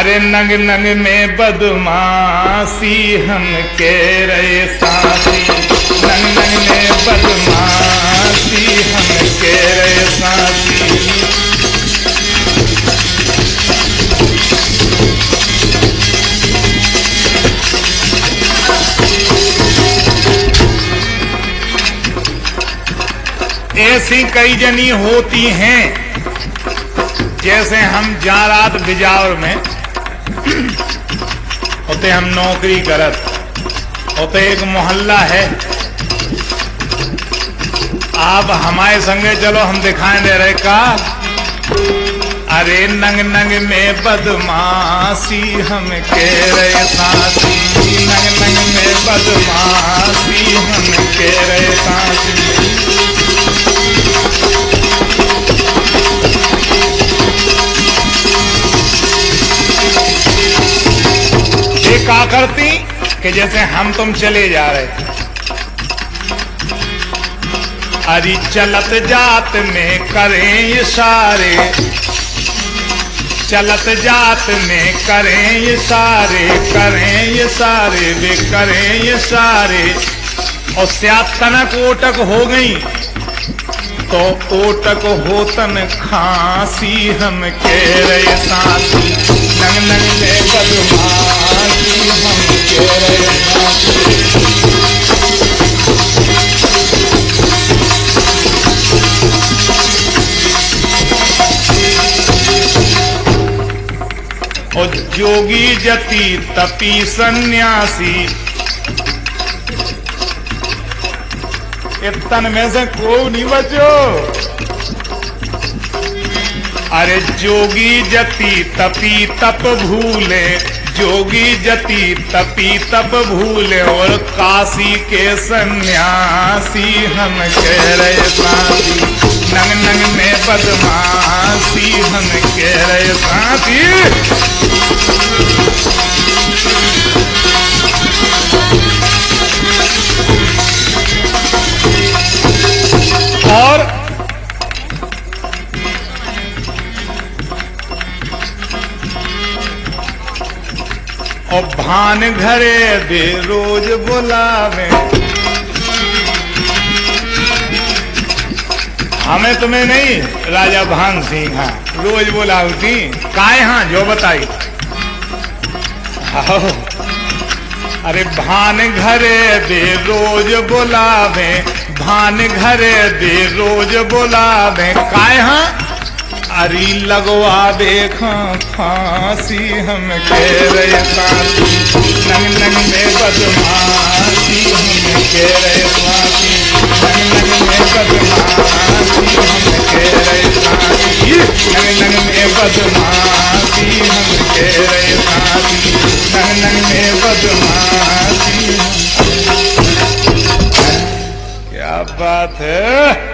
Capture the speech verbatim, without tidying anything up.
अरे नंग नंग में बदमाशी हम के रहे साथी, नंग नंग में बदमाशी हम के रहे साथी। ऐसी कई जनी होती हैं, जैसे हम जा रात बिजावर में होते, हम नौकरी करत होते, एक मोहल्ला है, आप हमारे संगे चलो हम दिखाएं दे रहे का। अरे नंग नंग में बदमाशी हम के रहे साथी, नंग नंग में बदमाशी हम के रहे साथी। क्या करती कि जैसे हम तुम चले जा रहे, अरे चलत जात में करें इशारे, चलत जात में करें इशारे, करें इशारे वे करें इशारे। और स्यात तनक ओटक हो गई तो ओटक होतन खांसी हम के रहे साथी, नंग नंग में बदमाशी हम के रहे साथी। और जोगी जति तपी सन्यासी, इतन में से कोई नहीं बचो। अरे जोगी जति तपी तप भूले, जोगी जति तपी तप भूले, और काशी के सन्यासी हम कह रहे साथी, नंग नंग में बदमाशी हम कह रहे साथी। और और भान घरे दे रोज बुलावे, हमें तुम्हें नहीं, राजा भान सिंह हाँ रोज बुलावती काहे, हाँ जो बताई। अरे भान घरे दे रोज बुलावे, भान घरे दे रोज बुलावे काहे, हाँ अरी लगवा देखा फांसी हम के रहे साथी, नंग नंग में बदमाशी हम के रहे साथी, नंग नंग में बदमाशी हम के रहे साथी, नंग नंग में बदमाशी हम के रहे साथी, नंग नंग में बदमाशी। क्या बात है।